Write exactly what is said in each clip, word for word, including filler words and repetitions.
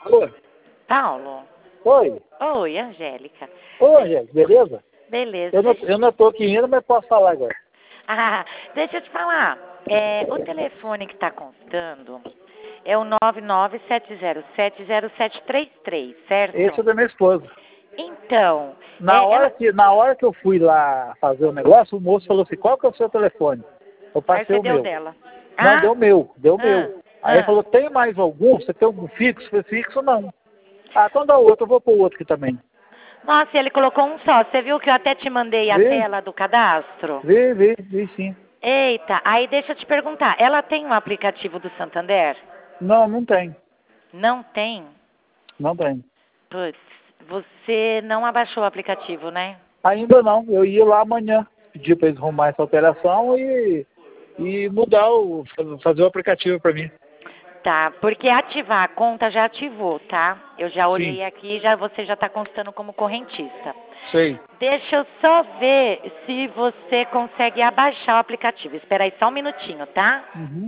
Oi. Paulo. Oi. Oi, Angélica. Oi, Angélica, beleza? Beleza. Eu não, Deixa... eu não tô aqui ainda, mas posso falar agora. Ah, deixa eu te falar. É, o telefone que está constando é o nove nove sete zero sete zero sete três três, certo? Esse é da minha esposa. Então, Na, é, hora ela... que, na hora que eu fui lá fazer o negócio, o moço falou assim, qual que é o seu telefone? Eu Aí passei você o deu meu. dela. Não, Ah, deu o meu, deu o ah, meu. Aí ele ah. falou, tem mais algum? Você tem algum fixo? Eu falei, fixo não. Ah, então dá outro, eu vou pôr outro aqui também. Nossa, ele colocou um só. Você viu que eu até te mandei a Vê, tela do cadastro? vê, vê, vê sim. Eita, aí deixa eu te perguntar. Ela tem um aplicativo do Santander? Não, não tem. Não tem? Não tem. Putz, você não abaixou o aplicativo, né? Ainda não, eu ia lá amanhã, pedir para eles arrumar essa alteração e, e mudar o, fazer o aplicativo para mim. Tá, porque ativar a conta já ativou, tá? Eu já Sim, olhei aqui, já você já está constando como correntista. sei. Deixa eu só ver se você consegue abaixar o aplicativo. Espera aí só um minutinho, tá? Uhum.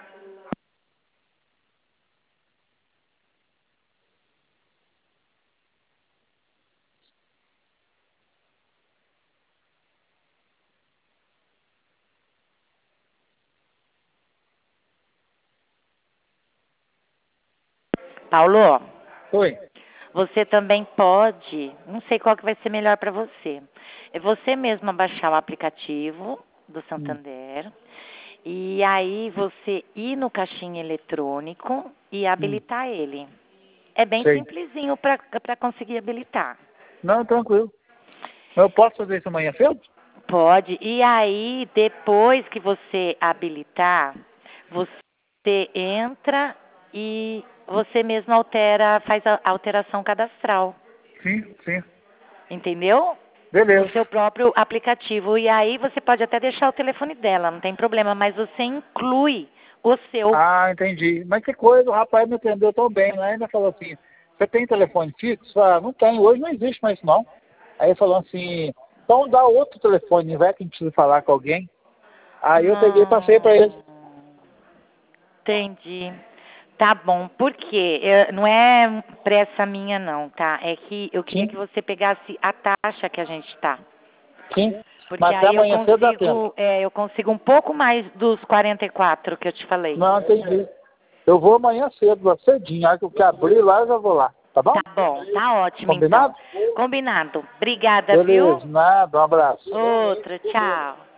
Paulo, Oi. você também pode, não sei qual que vai ser melhor para você. É você mesmo abaixar o aplicativo do Hum, Santander e aí você ir no caixinha eletrônico e hum, habilitar ele. É bem sei. simplesinho para para conseguir habilitar. Não, tranquilo. Eu posso fazer isso amanhã cedo? Pode. E aí, depois que você habilitar, você entra e você mesmo altera, faz a alteração cadastral. Sim, sim. Entendeu? No Beleza. seu próprio aplicativo. E aí você pode até deixar o telefone dela, não tem problema, mas você inclui o seu. Ah, entendi. Mas que coisa, o rapaz me atendeu tão bem, né? Ainda falou assim, você tem telefone fixo? Ah, não tem, hoje não existe mais isso não. Aí ele falou assim, então dá outro telefone, vai que a gente precisa falar com alguém. Aí eu peguei e passei para ele. Hum, entendi. Tá bom, por quê? Eu- não é pressa minha não, tá? É que eu queria Sim, que você pegasse a taxa que a gente tá. sim. Porque Mas até aí eu amanhã cedo dá tempo. consigo, é, eu consigo um pouco mais dos quarenta e quatro que eu te falei. Não, entendi. Eu vou amanhã cedo, lá cedinho. A hora que eu que abrir lá, eu já vou lá. Tá bom? Tá bom, tá ótimo então. Combinado? Combinado. Obrigada, viu? Beleza, nada, um abraço. Outra, tchau.